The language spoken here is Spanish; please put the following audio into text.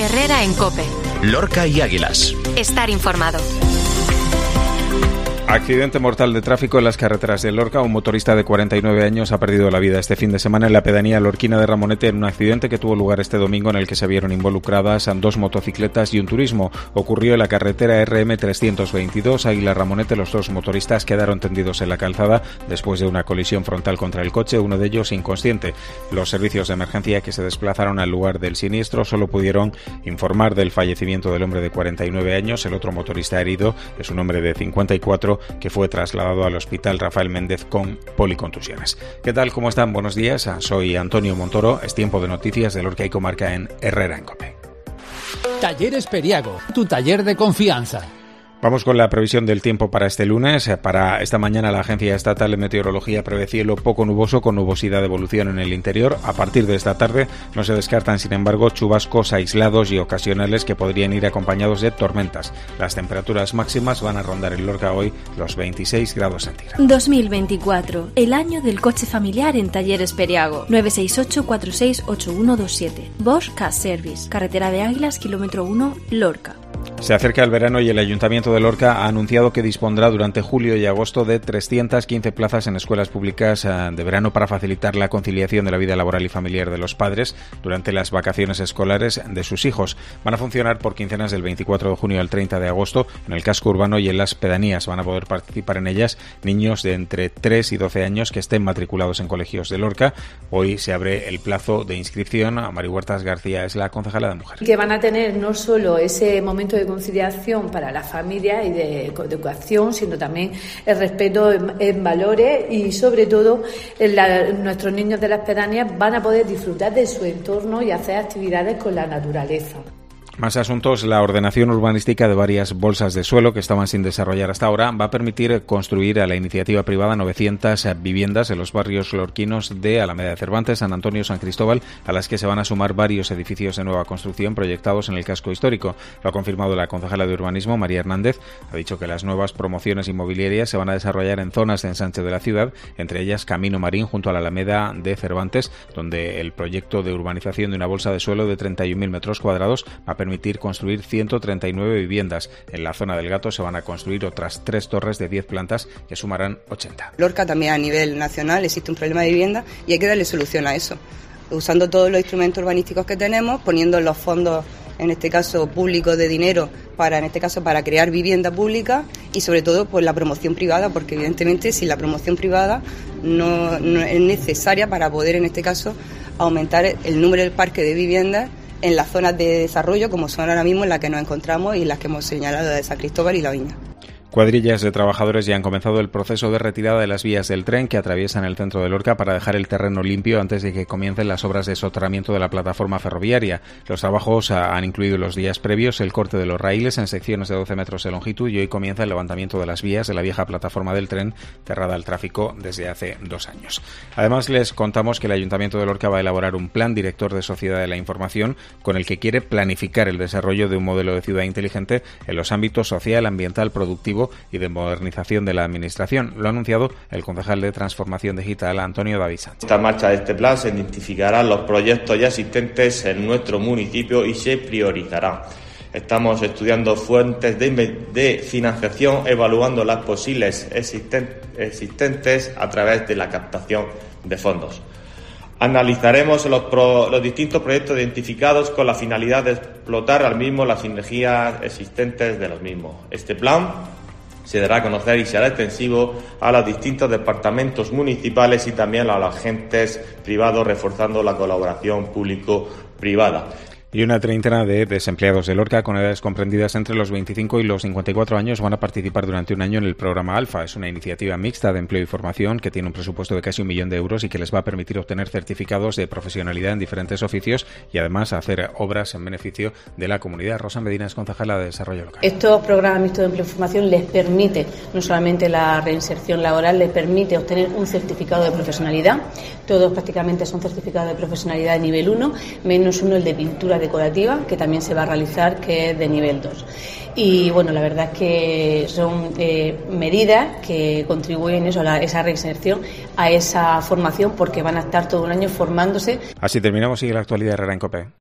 Herrera en COPE. Lorca y Águilas. Estar informado. Accidente mortal de tráfico en las carreteras de Lorca. Un motorista de 49 años ha perdido la vida este fin de semana en la pedanía lorquina de Ramonete en un accidente que tuvo lugar este domingo en el que se vieron involucradas 2 motocicletas y un turismo. Ocurrió en la carretera RM 322 Águila-Ramonete. Los 2 motoristas quedaron tendidos en la calzada después de una colisión frontal contra el coche, uno de ellos inconsciente. Los servicios de emergencia que se desplazaron al lugar del siniestro solo pudieron informar del fallecimiento del hombre de 49 años. El otro motorista herido es un hombre de 54 que fue trasladado al Hospital Rafael Méndez con policontusiones. ¿Qué tal? ¿Cómo están? Buenos días. Soy Antonio Montoro. Es tiempo de noticias de Lorca y Comarca en Herrera en COPE. Talleres Periago, tu taller de confianza. Vamos con la previsión del tiempo para este lunes. Para esta mañana la Agencia Estatal de Meteorología prevé cielo poco nuboso con nubosidad de evolución en el interior. A partir de esta tarde no se descartan, sin embargo, chubascos aislados y ocasionales que podrían ir acompañados de tormentas. Las temperaturas máximas van a rondar en Lorca hoy los 26 grados centígrados. 2024, el año del coche familiar en Talleres Periago. 968-468127. Bosch Car Service, carretera de Águilas, kilómetro 1, Lorca. Se acerca el verano y el Ayuntamiento de Lorca ha anunciado que dispondrá durante julio y agosto de 315 plazas en escuelas públicas de verano para facilitar la conciliación de la vida laboral y familiar de los padres durante las vacaciones escolares de sus hijos. Van a funcionar por quincenas del 24 de junio al 30 de agosto en el casco urbano y en las pedanías. Van a poder participar en ellas niños de entre 3 y 12 años que estén matriculados en colegios de Lorca. Hoy se abre el plazo de inscripción. Mari Huertas García es la concejala de Mujer. Que van a tener no solo ese momento de conciliación para la familia y de educación, sino también el respeto en valores y sobre todo nuestros niños de las pedanías van a poder disfrutar de su entorno y hacer actividades con la naturaleza. Más asuntos. La ordenación urbanística de varias bolsas de suelo que estaban sin desarrollar hasta ahora va a permitir construir a la iniciativa privada 900 viviendas en los barrios lorquinos de Alameda de Cervantes, San Antonio, San Cristóbal, a las que se van a sumar varios edificios de nueva construcción proyectados en el casco histórico. Lo ha confirmado la concejala de Urbanismo, María Hernández. Ha dicho que las nuevas promociones inmobiliarias se van a desarrollar en zonas de ensanche de la ciudad, entre ellas Camino Marín junto a la Alameda de Cervantes, donde el proyecto de urbanización de una bolsa de suelo de 31.000 metros cuadrados va a permitir construir 139 viviendas. En la zona del Gato se van a construir otras 3 torres de 10 plantas que sumarán 80. Lorca también a nivel nacional existe un problema de vivienda y hay que darle solución a eso, usando todos los instrumentos urbanísticos que tenemos, poniendo los fondos, en este caso públicos, de dinero para crear vivienda pública y sobre todo pues la promoción privada, porque evidentemente sin la promoción privada no es necesaria para poder en este caso aumentar el número del parque de viviendas en las zonas de desarrollo como son ahora mismo en las que nos encontramos y las que hemos señalado de San Cristóbal y La Viña. Cuadrillas de trabajadores ya han comenzado el proceso de retirada de las vías del tren que atraviesan el centro de Lorca para dejar el terreno limpio antes de que comiencen las obras de soterramiento de la plataforma ferroviaria. Los trabajos han incluido los días previos el corte de los raíles en secciones de 12 metros de longitud y hoy comienza el levantamiento de las vías de la vieja plataforma del tren cerrada al tráfico desde hace 2 años. Además, les contamos que el Ayuntamiento de Lorca va a elaborar un plan director de sociedad de la información con el que quiere planificar el desarrollo de un modelo de ciudad inteligente en los ámbitos social, ambiental, productivo y de modernización de la administración. Lo ha anunciado el concejal de Transformación Digital, Antonio David Sánchez. Esta marcha de este plan se identificarán los proyectos ya existentes en nuestro municipio y se priorizarán. Estamos estudiando fuentes de financiación, evaluando las posibles existentes a través de la captación de fondos. Analizaremos los distintos proyectos identificados con la finalidad de explotar al mismo las sinergias existentes de los mismos. Este plan se dará a conocer y será extensivo a los distintos departamentos municipales y también a los agentes privados, reforzando la colaboración público-privada. Y una treintena de desempleados de Lorca con edades comprendidas entre los 25 y los 54 años van a participar durante un año en el programa Alfa. Es una iniciativa mixta de empleo y formación que tiene un presupuesto de casi 1 millón de euros y que les va a permitir obtener certificados de profesionalidad en diferentes oficios y además hacer obras en beneficio de la comunidad. Rosa Medina es concejala de Desarrollo Local. Estos programas mixtos de empleo y formación les permite no solamente la reinserción laboral, les permite obtener un certificado de profesionalidad. Todos prácticamente son certificados de profesionalidad de nivel 1, menos uno el de pintura decorativa, que también se va a realizar, que es de nivel 2. Y bueno, la verdad es que son medidas que contribuyen a esa reinserción, a esa formación, porque van a estar todo un año formándose. Así terminamos. Sigue la actualidad Herrera en COPE.